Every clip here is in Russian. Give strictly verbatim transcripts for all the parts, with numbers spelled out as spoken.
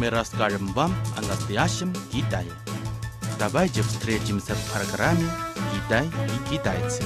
мы расскажем вам о настоящем Китае. Давайте встретимся в программе «Китай и китайцы».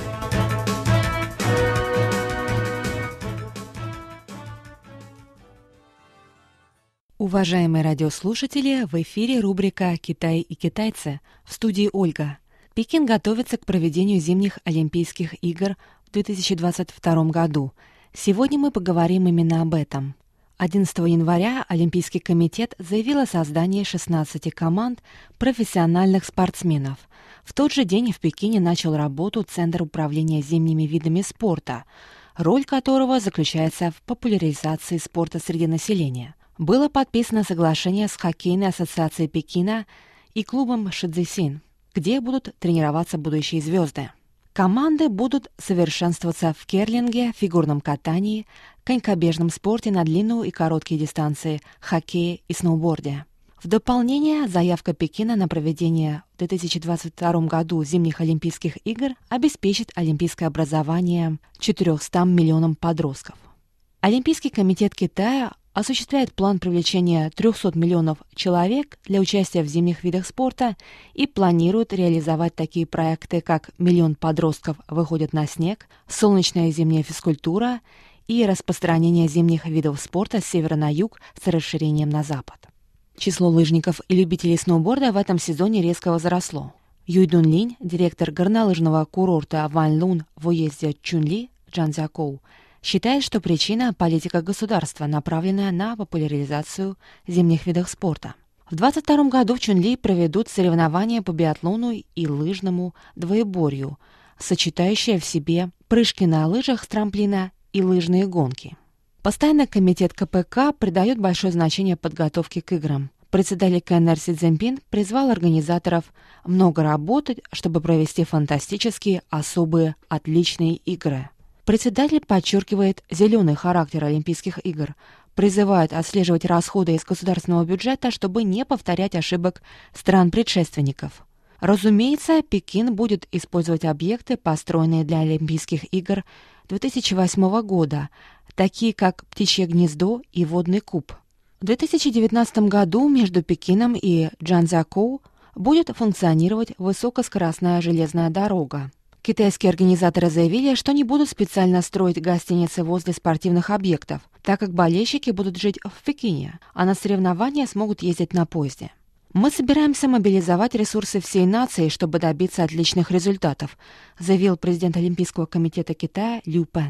Уважаемые радиослушатели, в эфире рубрика «Китай и китайцы», в студии Ольга. Пекин готовится к проведению зимних Олимпийских игр в две тысячи двадцать втором году. Сегодня мы поговорим именно об этом. одиннадцатого января Олимпийский комитет заявил о создании шестнадцати команд профессиональных спортсменов. В тот же день в Пекине начал работу Центр управления зимними видами спорта, роль которого заключается в популяризации спорта среди населения. Было подписано соглашение с Хоккейной ассоциацией Пекина и клубом Шицзисин, где будут тренироваться будущие звезды. Команды будут совершенствоваться в керлинге, фигурном катании, конькобежном спорте на длинную и короткие дистанции, хоккее и сноуборде. В дополнение, заявка Пекина на проведение в две тысячи двадцать втором году зимних Олимпийских игр обеспечит олимпийское образование четырёмстам миллионам подростков. Олимпийский комитет Китая осуществляет план привлечения трехсот миллионов человек для участия в зимних видах спорта и планирует реализовать такие проекты, как «Миллион подростков выходят на снег», «Солнечная зимняя физкультура» и распространение зимних видов спорта с севера на юг с расширением на запад. Число лыжников и любителей сноуборда в этом сезоне резко возросло. Юй Дун Линь, директор горнолыжного курорта Вань Лун в уезде Чунли, Чжанцзякоу, считает, что причина – политика государства, направленная на популяризацию зимних видов спорта. В две тысячи двадцать втором году в Чунли проведут соревнования по биатлону и лыжному двоеборью, сочетающие в себе прыжки на лыжах с трамплина и лыжные гонки. Постоянный комитет ка пэ ка придает большое значение подготовке к играм. Председатель ка эн эр Си Цзиньпин призвал организаторов много работать, чтобы провести фантастические, особые, отличные игры. Председатель подчеркивает зеленый характер Олимпийских игр, призывает отслеживать расходы из государственного бюджета, чтобы не повторять ошибок стран-предшественников. Разумеется, Пекин будет использовать объекты, построенные для Олимпийских игр две тысячи восьмого года, такие как Птичье гнездо и Водный куб. В две тысячи девятнадцатом году между Пекином и Чжанцзякоу будет функционировать высокоскоростная железная дорога. Китайские организаторы заявили, что не будут специально строить гостиницы возле спортивных объектов, так как болельщики будут жить в Пекине, а на соревнования смогут ездить на поезде. «Мы собираемся мобилизовать ресурсы всей нации, чтобы добиться отличных результатов», заявил президент Олимпийского комитета Китая Лю Пен.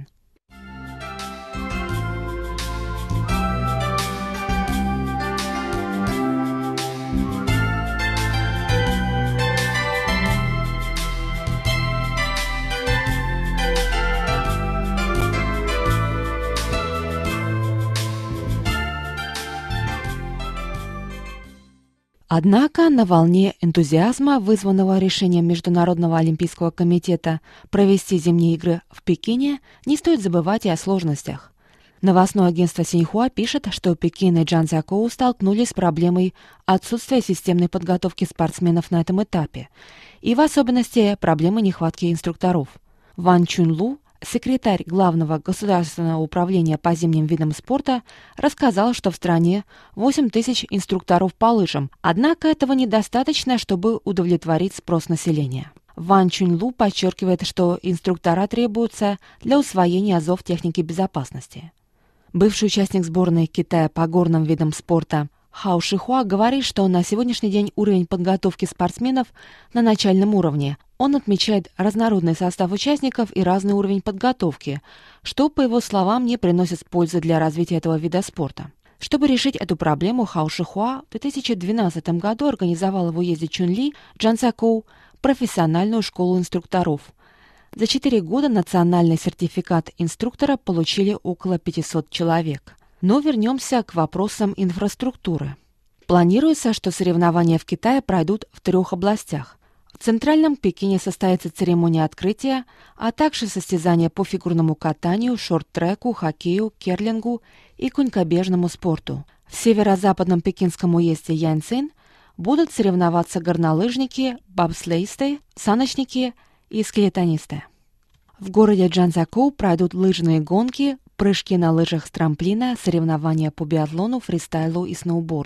Однако на волне энтузиазма, вызванного решением Международного олимпийского комитета провести зимние игры в Пекине, не стоит забывать и о сложностях. Новостное агентство Синьхуа пишет, что Пекин и Чжанцзякоу столкнулись с проблемой отсутствия системной подготовки спортсменов на этом этапе, и в особенности проблемой нехватки инструкторов. Ван Чунлу, секретарь Главного государственного управления по зимним видам спорта, рассказал, что в стране восемь тысяч инструкторов по лыжам, однако этого недостаточно, чтобы удовлетворить спрос населения. Ван Чунлу подчеркивает, что инструктора требуются для усвоения азов техники безопасности. Бывший участник сборной Китая по горным видам спорта Хао Шихуа говорит, что на сегодняшний день уровень подготовки спортсменов на начальном уровне. Он отмечает разнородный состав участников и разный уровень подготовки, что, по его словам, не приносит пользы для развития этого вида спорта. Чтобы решить эту проблему, Хао Шихуа в две тысячи двенадцатом году организовал в уезде Чунли, Чжанцзякоу, профессиональную школу инструкторов. За четыре года национальный сертификат инструктора получили около пятисот человек. Но вернемся к вопросам инфраструктуры. Планируется, что соревнования в Китае пройдут в трех областях. В Центральном Пекине состоится церемония открытия, а также состязания по фигурному катанию, шорт-треку, хоккею, керлингу и конькобежному спорту. В северо-западном пекинском уезде Яньцин будут соревноваться горнолыжники, бобслеисты, саночники и скелетонисты. В городе Чжанцзякоу пройдут лыжные гонки, прыжки на лыжах с трамплина, соревнования по биатлону, фристайлу и сноуборду.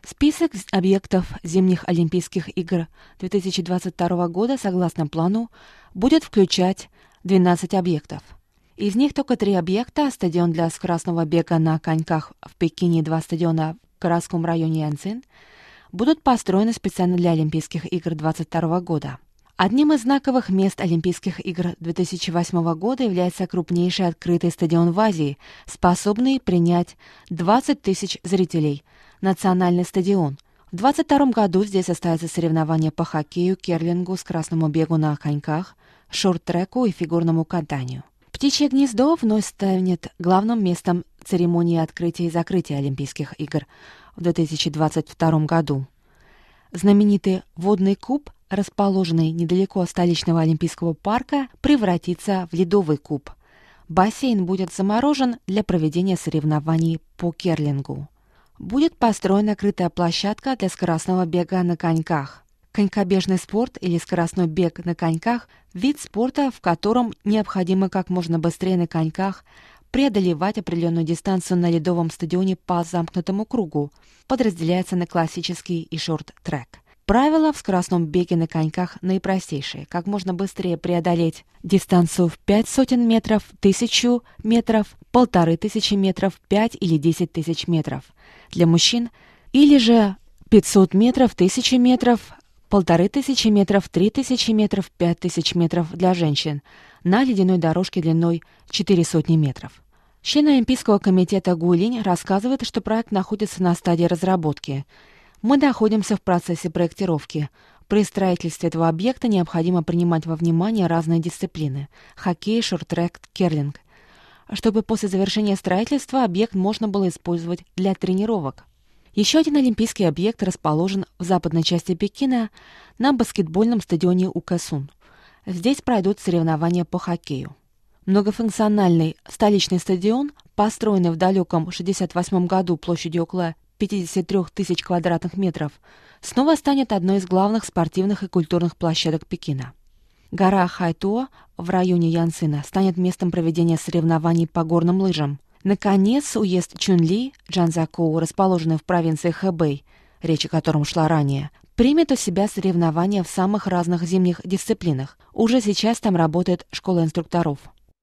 Список объектов зимних Олимпийских игр две тысячи двадцать второго года, согласно плану, будет включать двенадцать объектов. Из них только три объекта – стадион для скоростного бега на коньках в Пекине и два стадиона в городском районе Янцин – будут построены специально для Олимпийских игр двадцать второго года. Одним из знаковых мест Олимпийских игр две тысячи восьмого года является крупнейший открытый стадион в Азии, способный принять двадцать тысяч зрителей – национальный стадион. В двадцать втором году здесь состоятся соревнования по хоккею, керлингу, скоростному бегу на коньках, шорт-треку и фигурному катанию. Птичье гнездо вновь станет главным местом церемонии открытия и закрытия Олимпийских игр в две тысячи двадцать втором году. Знаменитый водный куб, расположенный недалеко от столичного Олимпийского парка, превратится в ледовый куб. Бассейн будет заморожен для проведения соревнований по керлингу. Будет построена крытая площадка для скоростного бега на коньках. Конькобежный спорт или скоростной бег на коньках – вид спорта, в котором необходимо как можно быстрее на коньках преодолевать определенную дистанцию на ледовом стадионе по замкнутому кругу, подразделяется на классический и шорт-трек. Правила в скоростном беге на коньках наипростейшие. Как можно быстрее преодолеть дистанцию в пять сотен метров, тысячу метров, полторы тысячи метров, пять или десять тысяч метров для мужчин, или же пятьсот метров, тысяча метров, полторы тысячи метров, три тысячи метров, пять тысяч метров для женщин на ледяной дорожке длиной четыре сотни метров. Член Олимпийского комитета Гулинь рассказывает, что проект находится на стадии разработки. Мы находимся в процессе проектировки. При строительстве этого объекта необходимо принимать во внимание разные дисциплины – хоккей, шорт-трек, керлинг, чтобы после завершения строительства объект можно было использовать для тренировок. Еще один олимпийский объект расположен в западной части Пекина на баскетбольном стадионе Укэсун. Здесь пройдут соревнования по хоккею. Многофункциональный столичный стадион, построенный в далеком шестьдесят восьмом году площадью около пятьдесят три тысячи квадратных метров, снова станет одной из главных спортивных и культурных площадок Пекина. Гора Хайто в районе Янцина станет местом проведения соревнований по горным лыжам. Наконец, уезд Чунли, Чжанцзякоу, расположенный в провинции Хэбэй, речь о котором шла ранее, примет у себя соревнования в самых разных зимних дисциплинах. Уже сейчас там работает школа инструкторов.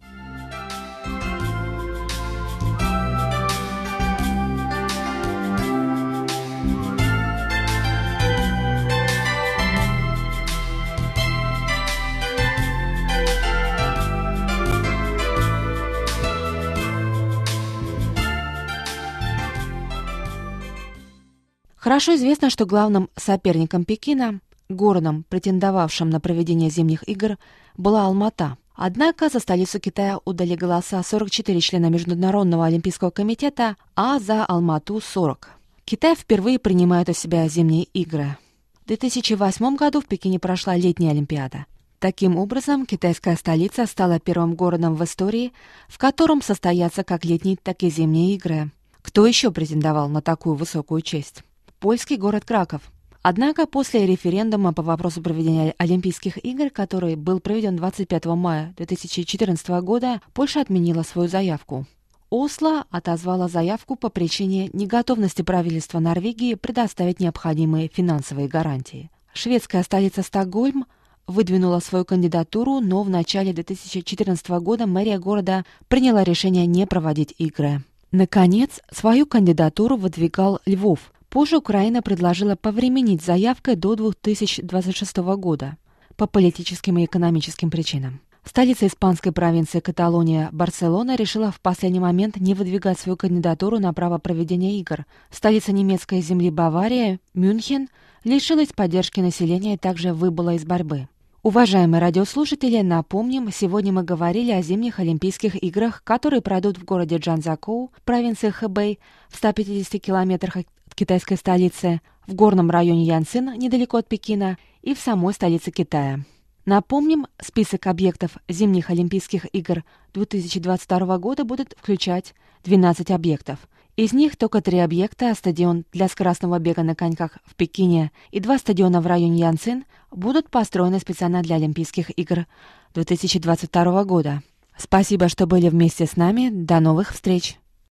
Хорошо известно, что главным соперником Пекина, городом, претендовавшим на проведение зимних игр, была Алмата. Однако за столицу Китая отдали голоса сорок четыре члена Международного олимпийского комитета, а за Алмату – сорок. Китай впервые принимает у себя зимние игры. В две тысячи восьмом году в Пекине прошла летняя Олимпиада. Таким образом, китайская столица стала первым городом в истории, в котором состоятся как летние, так и зимние игры. Кто еще претендовал на такую высокую честь? Польский город Краков. Однако после референдума по вопросу проведения Олимпийских игр, который был проведен двадцать пятого мая две тысячи четырнадцатого года, Польша отменила свою заявку. Осло отозвала заявку по причине неготовности правительства Норвегии предоставить необходимые финансовые гарантии. Шведская столица Стокгольм выдвинула свою кандидатуру, но в начале две тысячи четырнадцатого года мэрия города приняла решение не проводить игры. Наконец, свою кандидатуру выдвигал Львов. Позже Украина предложила повременить с заявкой до две тысячи двадцать шестого года по политическим и экономическим причинам. Столица испанской провинции Каталония Барселона решила в последний момент не выдвигать свою кандидатуру на право проведения игр. Столица немецкой земли Бавария, Мюнхен, лишилась поддержки населения и также выбыла из борьбы. Уважаемые радиослушатели, напомним, сегодня мы говорили о зимних Олимпийских играх, которые пройдут в городе Чжанцзякоу, провинции Хэбэй, в ста пятидесяти километрах от китайской столицы, в горном районе Янцин, недалеко от Пекина, и в самой столице Китая. Напомним, список объектов зимних Олимпийских игр две тысячи двадцать второго года будет включать двенадцать объектов. Из них только три объекта, стадион для скоростного бега на коньках в Пекине и два стадиона в районе Янцин, будут построены специально для Олимпийских игр две тысячи двадцать второго года. Спасибо, что были вместе с нами. До новых встреч!